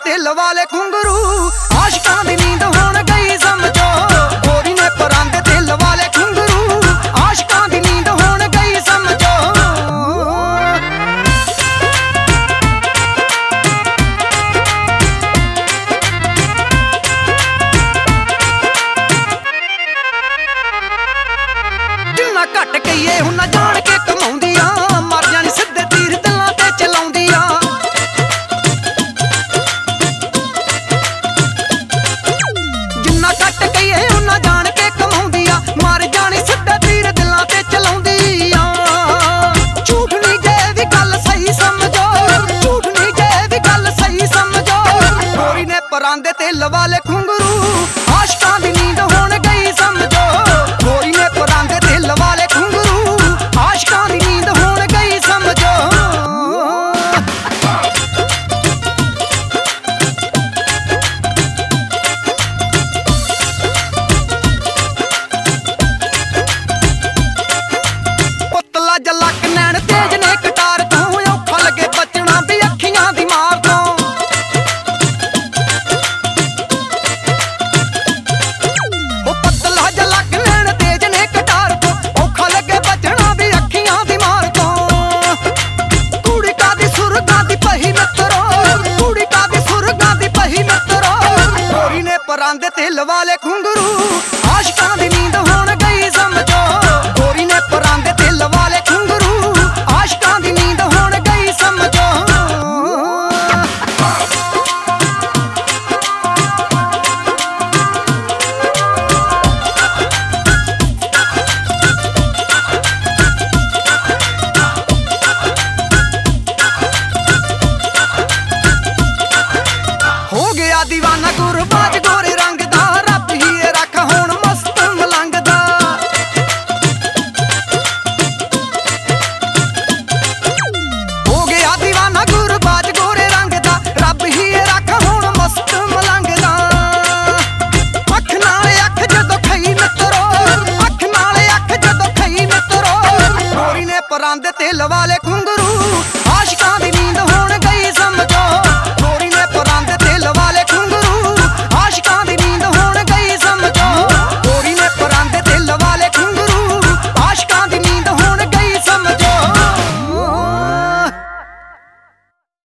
दिल वाले घुंघरू आशिकां दी नींद होण गई समझो। गोरी ने परांदे दिल वाले घुंघरू आशिकां दी नींद होण गई समझो। जिन्ना घट कहिए हुन्ना जान के कमाउंदियां मर जानी सिद्धे तीर दिलां ते चलाउंदियां। परांदे दिल वाले घुंघरू आशिकां दी नींद होण गई समझो। गोरी ने परांदे दिल वाले घुंघरू आशिकां दी नींद होण गई समझो। पुतला जलक नैन तेज ने कटार तों औखा लगे बचना भी अखियां दी मार तों। परांदे दिल वाले घुंघरू आशिकां दी नींद होण गई समझो। गोरी ने परांदे दिल वाले घुंघरू आशिकां दी नींद होण गई समझो। हो गया दीवाना गुरबाज गोरे रंग दा रब ही रख हुण मस्त मलंग दा। हो गया दीवाना गुरबाज गोरे रंग दा रब ही रख हुण मस्त मलंग दा। अख नाल अख जदों खई मित्रो अख नाल अख जदों खई मित्रो। गोरी ने परांदे दिल वाले घुंघरू आशिकां दी नींद